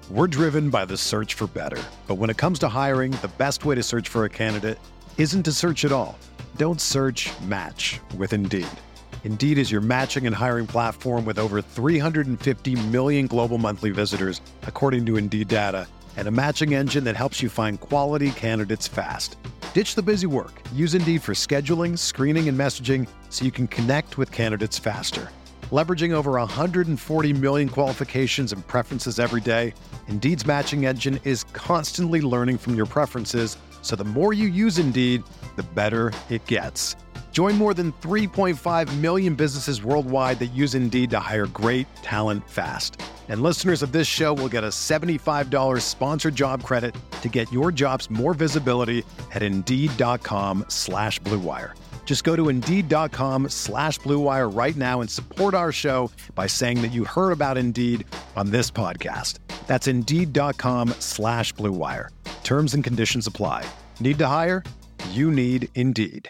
We're driven by the search for better. But when it comes to hiring, the best way to search for a candidate isn't to search at all. Don't search, match with Indeed. Indeed is your matching and hiring platform with over 350 million global monthly visitors, according to Indeed data, and a matching engine that helps you find quality candidates fast. Ditch the busy work. Use Indeed for scheduling, screening, and messaging so you can connect with candidates faster. Leveraging over 140 million qualifications and preferences every day, Indeed's matching engine is constantly learning from your preferences, so the more you use Indeed, the better it gets. Join more than 3.5 million businesses worldwide that use Indeed to hire great talent fast. And listeners of this show will get a $75 sponsored job credit to get your jobs more visibility at Indeed.com/Blue Wire. Just go to Indeed.com/Blue Wire right now and support our show by saying that you heard about Indeed on this podcast. That's Indeed.com/Blue Wire. Terms and conditions apply. Need to hire? You need Indeed.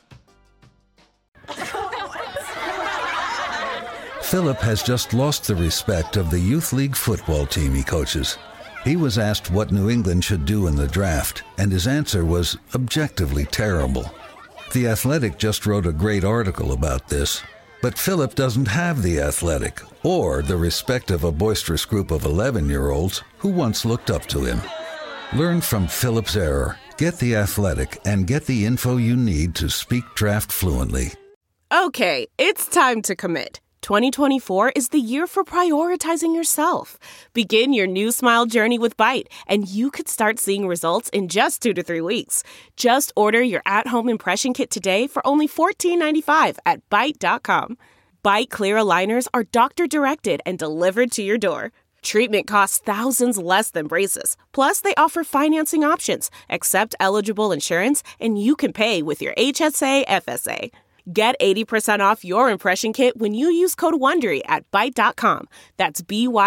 Philip has just lost the respect of the Youth League football team he coaches. He was asked what New England should do in the draft, and his answer was objectively terrible. The Athletic just wrote a great article about this, but Philip doesn't have the Athletic or the respect of a boisterous group of 11-year-olds who once looked up to him. Learn from Philip's error, get the Athletic, and get the info you need to speak draft fluently. Okay, it's time to commit. 2024 is the year for prioritizing yourself. Begin your new smile journey with Byte, and you could start seeing results in just 2 to 3 weeks. Just order your at-home impression kit today for only $14.95 at Byte.com. Byte Clear aligners are doctor-directed and delivered to your door. Treatment costs thousands less than braces. Plus, they offer financing options, accept eligible insurance, and you can pay with your HSA FSA. Get 80% off your impression kit when you use code WONDERY at Byte.com. That's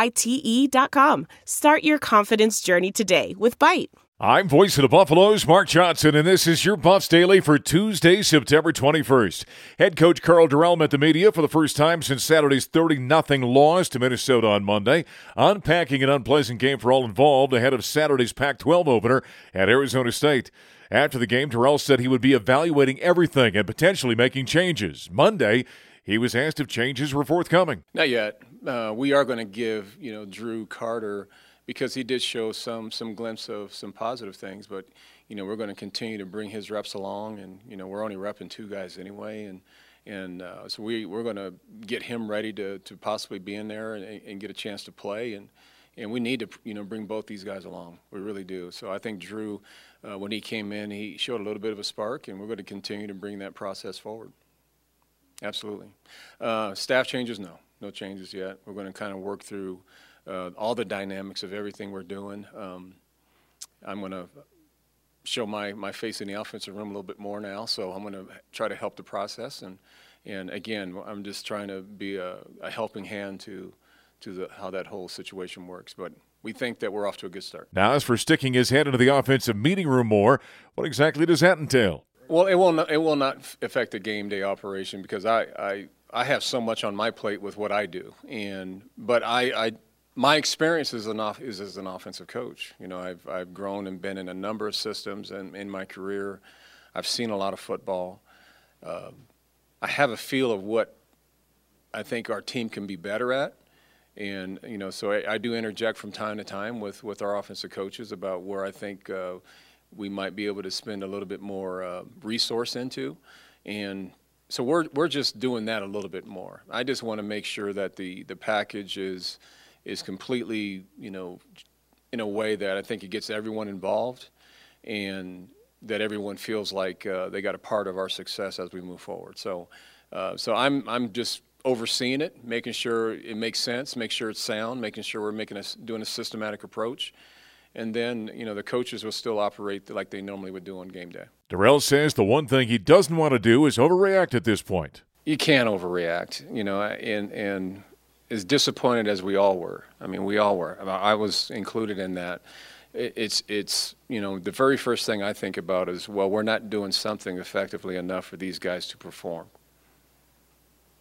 BYTE.com. Start your confidence journey today with Byte. I'm voice of the Buffaloes, Mark Johnson, and this is your Buffs Daily for Tuesday, September 21st. Head coach Karl Dorrell met the media for the first time since Saturday's 30-0 loss to Minnesota on Monday, unpacking an unpleasant game for all involved ahead of Saturday's Pac-12 opener at Arizona State. After the game, Dorrell said he would be evaluating everything and potentially making changes. Monday, he was asked if changes were forthcoming. Not yet. We are going to give, Drew Carter, because he did show some glimpse of some positive things, but, we're going to continue to bring his reps along, and, we're only repping 2 guys anyway, and so we're going to get him ready to possibly be in there and get a chance to play, and we need to, bring both these guys along. We really do. So I think Drew, when he came in, he showed a little bit of a spark, and we're going to continue to bring that process forward. Absolutely. Staff changes, no changes yet. We're going to kind of work through all the dynamics of everything we're doing. I'm going to show my face in the offensive room a little bit more now, so I'm going to try to help the process. And again, I'm just trying to be a helping hand to how that whole situation works. But we think that we're off to a good start. Now, as for sticking his head into the offensive meeting room more, what exactly does that entail? Well, it will not affect the game day operation because I have so much on my plate with what I do. But my experience is as an offensive coach. I've grown and been in a number of systems and in my career. I've seen a lot of football. I have a feel of what I think our team can be better at. And, so I do interject from time to time with our offensive coaches about where I think we might be able to spend a little bit more resource into. And so we're just doing that a little bit more. I just want to make sure that the package is completely, in a way that I think it gets everyone involved and that everyone feels like they got a part of our success as we move forward. So I'm just overseeing it, making sure it makes sense, make sure it's sound, making sure we're doing a systematic approach. And then, the coaches will still operate like they normally would do on game day. Dorrell says the one thing he doesn't want to do is overreact at this point. You can't overreact, and as disappointed as we all were. I mean, we all were. I was included in that. It's the very first thing I think about is, well, we're not doing something effectively enough for these guys to perform.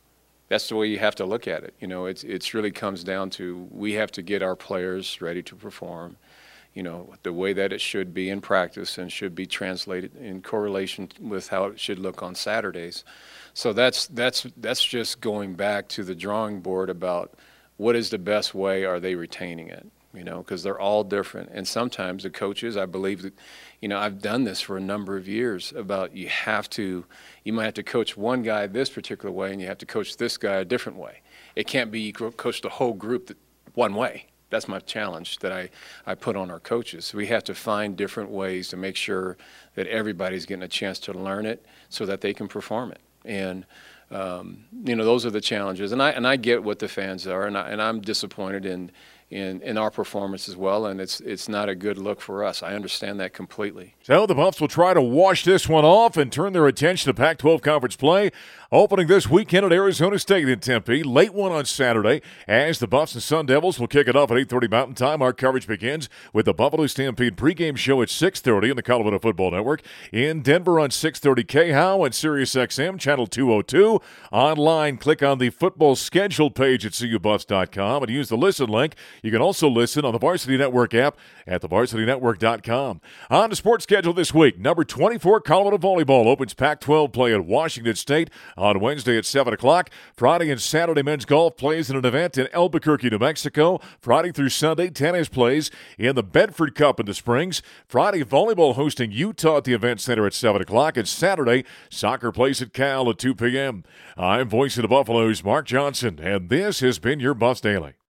that's the way you have to look at it. It's really comes down to we have to get our players ready to perform, the way that it should be in practice and should be translated in correlation with how it should look on Saturdays. So that's just going back to the drawing board about what is the best way, are they retaining it? Because they're all different. And sometimes the coaches, I believe that, I've done this for a number of years about you might have to coach one guy this particular way and you have to coach this guy a different way. It can't be you coach the whole group one way. That's my challenge that I put on our coaches. We have to find different ways to make sure that everybody's getting a chance to learn it so that they can perform it. And those are the challenges. And I get what the fans are, and I'm disappointed in our performance as well, and it's not a good look for us. I understand that completely. So the Buffs will try to wash this one off and turn their attention to Pac-12 conference play, opening this weekend at Arizona State in Tempe. Late one on Saturday as the Buffs and Sun Devils will kick it off at 8:30 Mountain Time. Our coverage begins with the Buffalo Stampede pregame show at 6:30 on the Colorado Football Network. In Denver on 6:30 KHOW and SiriusXM Channel 202. Online, click on the football schedule page at cubuffs.com and use the listen link. You can also listen on the Varsity Network app at thevarsitynetwork.com. On the sports schedule this week, number 24 Colorado Volleyball opens Pac-12 play at Washington State on Wednesday at 7 o'clock. Friday and Saturday men's golf plays in an event in Albuquerque, New Mexico. Friday through Sunday, tennis plays in the Bedford Cup in the Springs. Friday, volleyball hosting Utah at the event center at 7 o'clock. And Saturday, soccer plays at Cal at 2 p.m. I'm Voice of the Buffaloes, Mark Johnson, and this has been your Buffs Daily.